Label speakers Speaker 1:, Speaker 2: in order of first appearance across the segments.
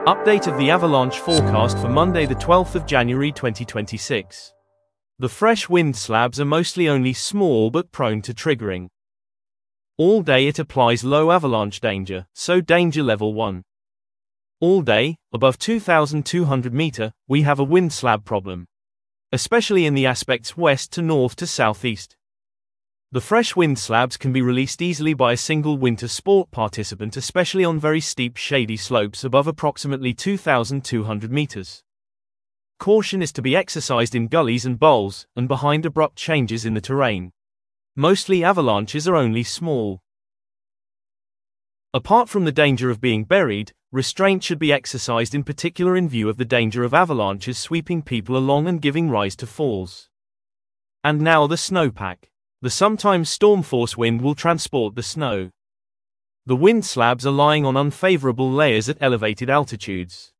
Speaker 1: Update of the avalanche forecast for Monday the 12th of January 2026. The fresh wind slabs are mostly only small but prone to triggering. All day it applies low avalanche danger, so danger level 1. All day, above 2,200 meter, we have a wind slab problem, especially in the aspects west to north to southeast. The fresh wind slabs can be released easily by a single winter sport participant, especially on very steep shady slopes above approximately 2,200 meters. Caution is to be exercised in gullies and bowls, and behind abrupt changes in the terrain. Mostly avalanches are only small. Apart from the danger of being buried, restraint should be exercised in particular in view of the danger of avalanches sweeping people along and giving rise to falls. And now the snowpack. The sometimes storm-force wind will transport the snow. The wind slabs are lying on unfavorable layers at elevated altitudes.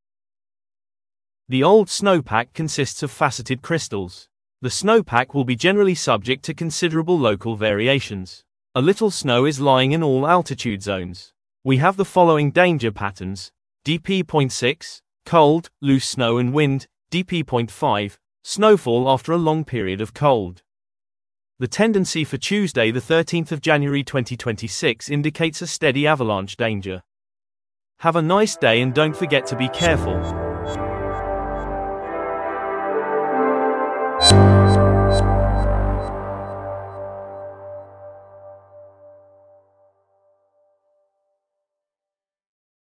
Speaker 1: The old snowpack consists of faceted crystals. The snowpack will be generally subject to considerable local variations. A little snow is lying in all altitude zones. We have the following danger patterns: DP.6, cold, loose snow and wind; DP.5, snowfall after a long period of cold. The tendency for Tuesday the 13th of January 2026 indicates a steady avalanche danger. Have a nice day and don't forget to be careful.